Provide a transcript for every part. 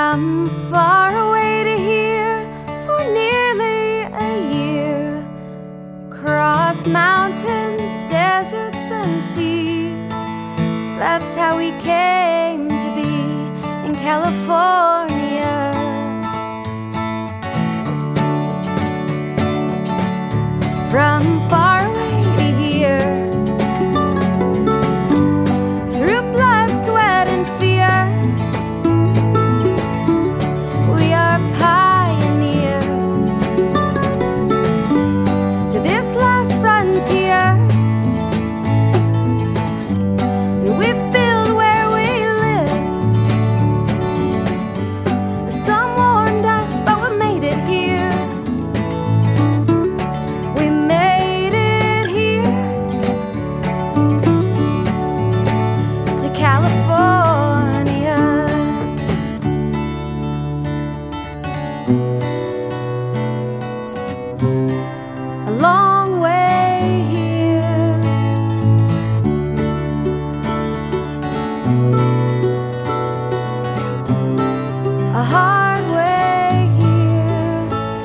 From far away to here for nearly a year, across mountains, deserts, and seas. That's how we came to be in California. From far away to here, through blood, sweat, and fear, we are pioneers to this last frontier. And we build where we live. Some warned us, but we made it here. We made it here to California. A long way here, a hard way here,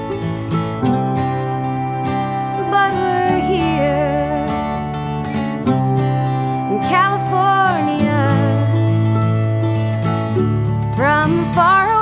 but we're here in California. From far